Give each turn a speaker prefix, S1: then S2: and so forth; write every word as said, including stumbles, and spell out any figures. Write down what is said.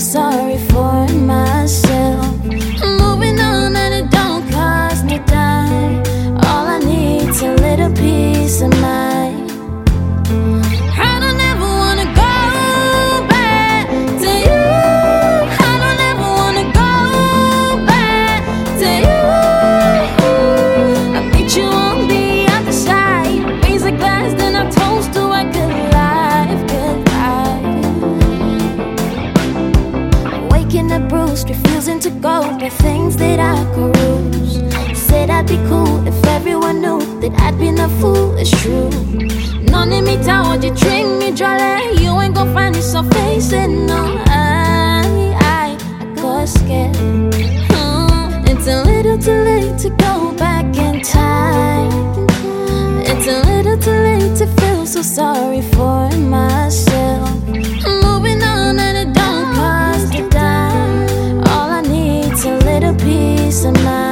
S1: sorry for myself. Moving on and it don't cost me a dime. All I need's a little peace of mind. I don't ever wanna go back to you. I don't ever wanna go back to you. I meet you on the other side. Raise a glass, then I toast to a good life, good life. Waking up bruised, refusing to go by things that I peruse. Said I'd be cool if everyone knew that I'd been a fool, it's true. None of me told you drink me dry, you ain't gon' find yourself facing no. I, I, I got scared. Hmm, it's a little too late to go back in time. It's a little too late to feel so sorry for myself. Moving on and it don't cost a dime. All I need's a little peace of mind.